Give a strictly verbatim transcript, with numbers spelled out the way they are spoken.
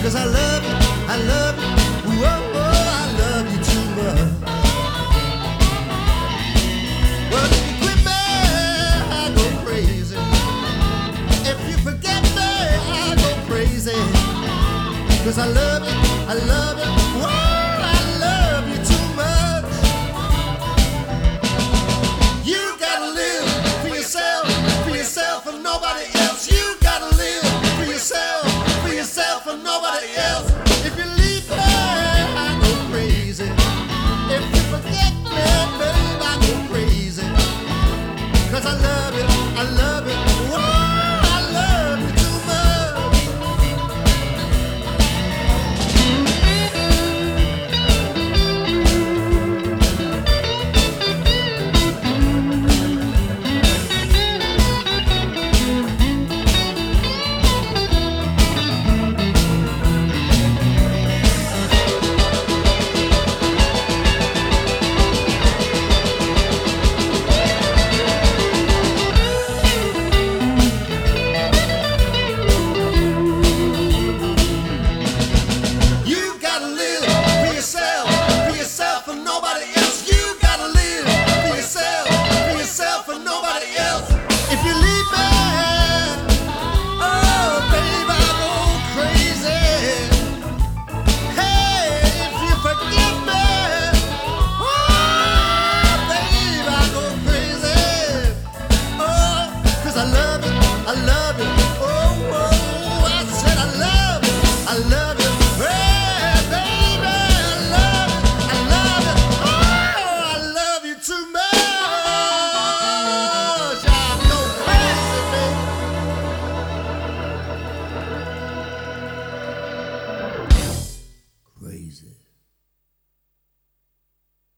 'cause I love you, I love you, whoa, whoa, I love you too much. Well, if you quit me, I go crazy. If you forget me, I go crazy. 'Cause I love you, I love you, whoa, I love you too much. You gotta live for yourself, for yourself and nobody else. You gotta live for yourself, for yourself and nobody else.